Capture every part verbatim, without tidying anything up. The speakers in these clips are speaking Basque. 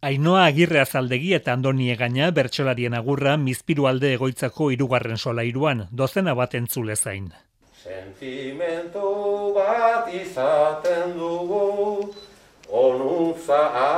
Ainhoa Agirre Azaldegi eta Andoni Egaña bertsolarien agurra Mizpirualde Egoitzako hirugarren solairuan, dozena bat entzule zain. Sentimentu bat izaten dugu, onuntza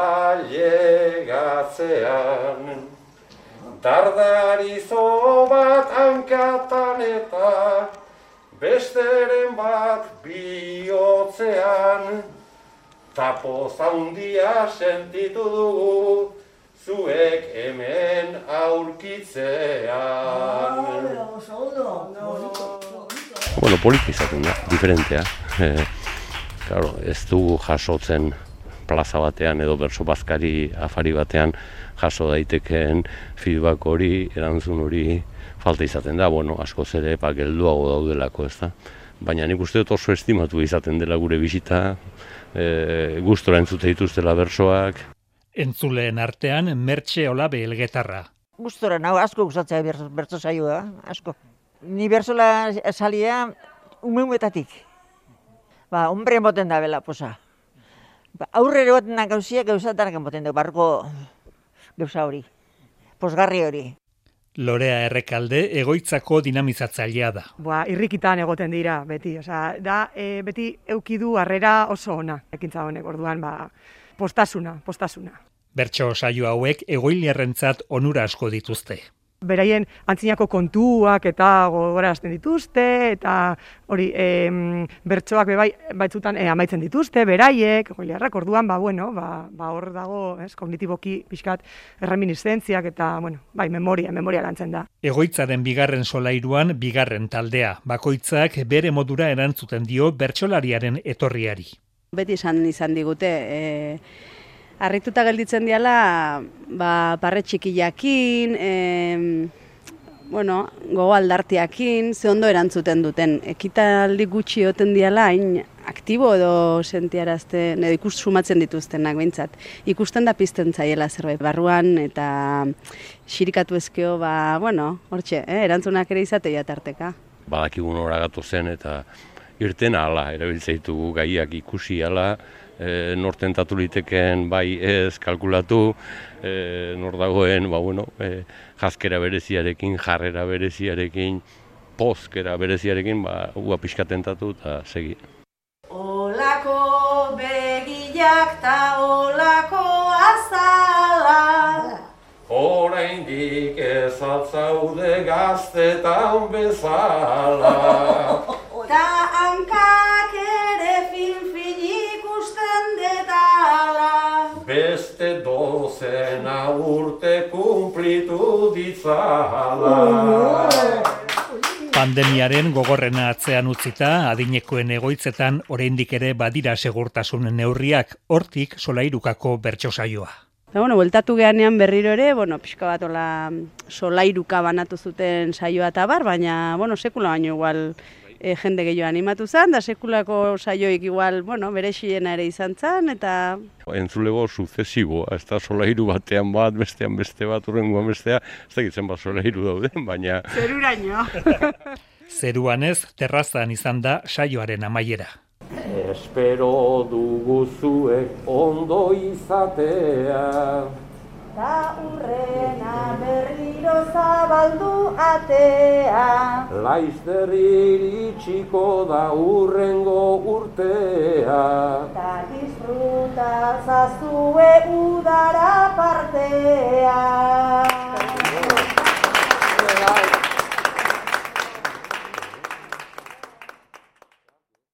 ailegatzean. Dardarizo bat hankatan eta besteren bat bihotzean. Tapoz handia sentitu dugu, zuek hemen aurkitzean. Bueno, poliki izaten da, diferentea. Eh, claro, ez dugu jasotzen plaza batean edo bertso bazkari afari batean jaso daitekeen feedback hori, erantzun hori falta izaten da. Bueno, askoz ere pa gelduago daudelako, ez da. Baina nik uste dut oso estimatu izaten dela gure bisita, e, gustora entzute dituztela bertsoak. Entzuleen artean Mertxe Olabe Elgetarra. Gustora, nau asko gustatzea bertso saioa, asko. Ni bertsola salia umeumetatik. Ba, hombre moten da bela posa. Ba, aurrere goten da gauzia, gauzatarak moten da, barko gauza hori, posgarri hori. Lorea Errekalde Egoitzako dinamizatzailea da. Ba, irrikitan egoten dira beti, osea, da e, beti eukidu harrera oso ona. Ekintza honek, orduan, ba, postasuna, postasuna. Bertso saio hauek egoiliarrentzat onura asko dituzte. Beraien antzinako kontuak eta gogorarazten dituzte, eta hori em, bertsoak bebai baitzutan e, amaitzen dituzte, beraiek, egoiliarrak, orduan, ba, bueno, ba, ba hor dago, ez, kognitiboki pixkat erreminizentziak eta, bueno, bai, memoria, memoria lantzen da. Egoitzaren bigarren solairuan bigarren taldea, bakoitzak bere modura erantzuten dio bertsolariaren etorriari. Beti izan izan digute, e, harrituta gelditzen diala, ba, parre txikiakin, e, bueno, gogo aldartiakin, ze ondo erantzuten duten. Ekitaldi gutxi oten diala, hain aktibo edo sentiarazten, edo ikus sumatzen dituztenak behintzat. Ikusten da pizten zaiela zerbait barruan, eta xirikatu ezkeo, ba, bueno, hortxe, eh, erantzunak ere izatea tarteka. Badakigun hora gatu zen, eta irten ala, erabiltzaitugu gaiak ikusi ala, e, nor tentatu liteken bai ez kalkulatu, e, nor dagoen, ba, bueno, e, jazkera bereziarekin, jarrera bereziarekin, pozkera bereziarekin, ba, ua pixka tentatu eta segi. Olako begiak ta olako azala, Oraindik ez atzaude gaztetan bezala. ta hankak ere fin-fin ikusten detala. Beste dozena urte kumplitu ditzala. Pandemiaren gogorrena atzean utzita, adinekoen egoitzetan oraindik ere badira segurtasun neurriak, hortik solairukako bertso saioa. Eta, bueno, bueltatu gehanean berriro ere, bueno, pixka bat ola solairuka banatu zuten saioa eta bar, baina, bueno, sekula baino igual e, jende gehiago animatu zen, da sekulako saioik igual, bueno, berexiena ere izan zen, eta... Entzulego suzesiboa, ez da solairu batean bat, bestean beste bat, urrengoan bestea, ez da gitzen bat solairu dauden, baina... Zeruraino. Zeruan ez, terrazan izan da saioaren amaiera. Espero dugu zuek ondo izatea. Ta urrena berriro zabaldu atea. Laizter iritsiko da urrengo urtea. Ta disfruta zazue udara partea.